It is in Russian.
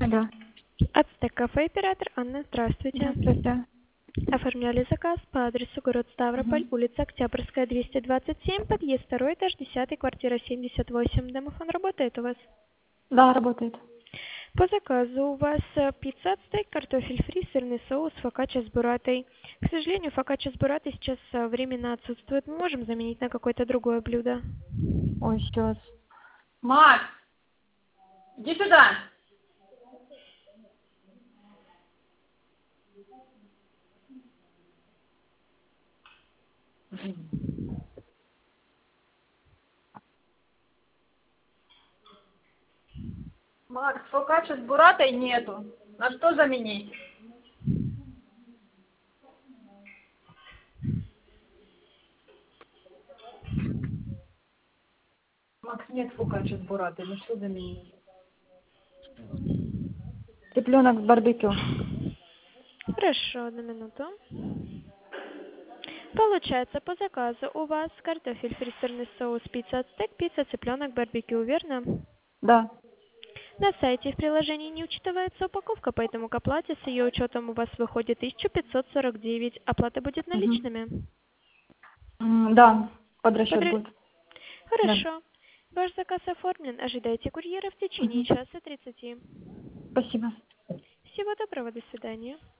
Да. Ацтек кафе, оператор Анна, здравствуйте. Здравствуйте. Оформляли заказ по адресу город Ставрополь, улица Октябрьская, 227, подъезд 2, этаж 10, квартира 78. Домофон работает у вас? Да, работает. По заказу у вас пицца ацтек, картофель фри, сырный соус, фокачча с буратой. К сожалению, фокачча с буратой сейчас временно отсутствует. Мы можем заменить на какое-то другое блюдо. Ой, сейчас. Макс, иди сюда. Макс, фокачча с буратой нету. На что заменить? Макс, нет фокачча с буратой. На что заменить? Цыпленок с барбекю. Хорошо, одну минуту. Получается, по заказу у вас картофель фри, сырный соус, пицца ацтек, пицца цыпленок, барбекю, верно? Да. На сайте и в приложении не учитывается упаковка, поэтому к оплате с ее учетом у вас выходит 1549. Оплата будет наличными. Да, под расчет Подра- будет. Да. Хорошо. Ваш заказ оформлен. Ожидайте курьера в течение часа 30. Спасибо. Всего доброго, до свидания.